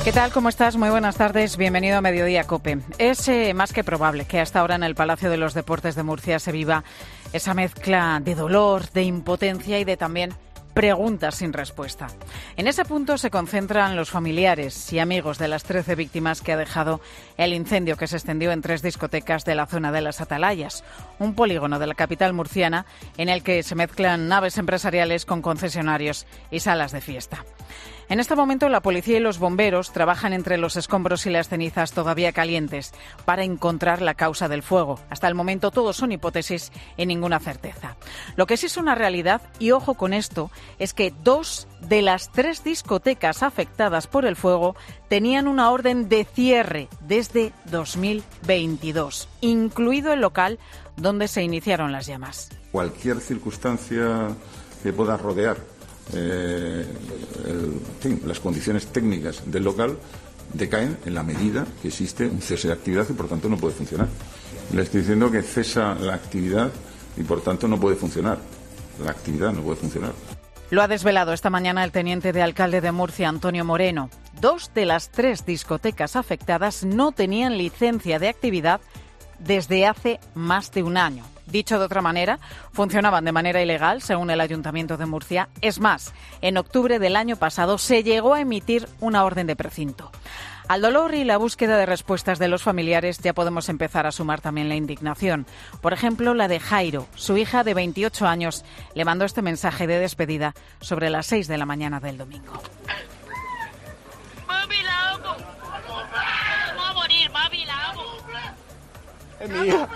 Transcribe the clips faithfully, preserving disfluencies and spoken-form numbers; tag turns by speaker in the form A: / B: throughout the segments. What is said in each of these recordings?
A: ¿Qué tal? ¿Cómo estás? Muy buenas tardes. Bienvenido a Mediodía COPE. Es eh, más que probable que hasta ahora en el Palacio de los Deportes de Murcia se viva esa mezcla de dolor, de impotencia y de también preguntas sin respuesta. En ese punto se concentran los familiares y amigos de las trece víctimas que ha dejado el incendio que se extendió en tres discotecas de la zona de las Atalayas, un polígono de la capital murciana en el que se mezclan naves empresariales con concesionarios y salas de fiesta. En este momento la policía y los bomberos trabajan entre los escombros y las cenizas todavía calientes para encontrar la causa del fuego. Hasta el momento todo son hipótesis y ninguna certeza. Lo que sí es una realidad, y ojo con esto, es que dos de las tres discotecas afectadas por el fuego tenían una orden de cierre desde dos mil veintidós, incluido el local donde se iniciaron las llamas.
B: Cualquier circunstancia que pueda rodear Eh, el, en fin, las condiciones técnicas del local decaen en la medida que existe un cese de actividad y por tanto no puede funcionar. Le estoy diciendo que cesa la actividad y por tanto no puede funcionar. La actividad no puede funcionar.
A: Lo ha desvelado esta mañana el teniente de alcalde de Murcia, Antonio Moreno. Dos de las tres discotecas afectadas no tenían licencia de actividad desde hace más de un año. Dicho de otra manera, funcionaban de manera ilegal, según el Ayuntamiento de Murcia. Es más, en octubre del año pasado se llegó a emitir una orden de precinto. Al dolor y la búsqueda de respuestas de los familiares ya podemos empezar a sumar también la indignación. Por ejemplo, la de Jairo. Su hija de veintiocho años le mandó este mensaje de despedida sobre las seis de la mañana del domingo.
C: Mami, la amo. Va a morir, mami, la amo.
D: Es mi hija.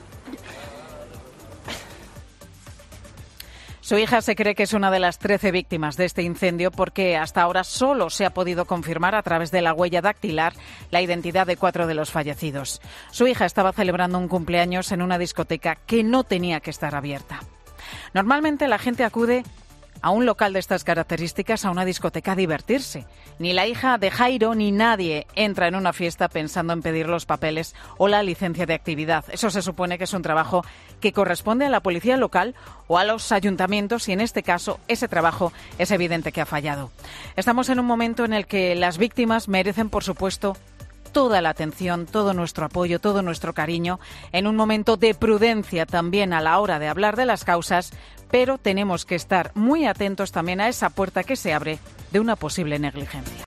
A: Su hija se cree que es una de las trece víctimas de este incendio porque hasta ahora solo se ha podido confirmar a través de la huella dactilar la identidad de cuatro de los fallecidos. Su hija estaba celebrando un cumpleaños en una discoteca que no tenía que estar abierta. Normalmente la gente acude a un local de estas características, a una discoteca, a divertirse. Ni la hija de Jairo ni nadie entra en una fiesta pensando en pedir los papeles o la licencia de actividad. Eso se supone que es un trabajo que corresponde a la policía local o a los ayuntamientos y en este caso ese trabajo es evidente que ha fallado. Estamos en un momento en el que las víctimas merecen, por supuesto, toda la atención, todo nuestro apoyo, todo nuestro cariño, en un momento de prudencia también a la hora de hablar de las causas, pero tenemos que estar muy atentos también a esa puerta que se abre de una posible negligencia.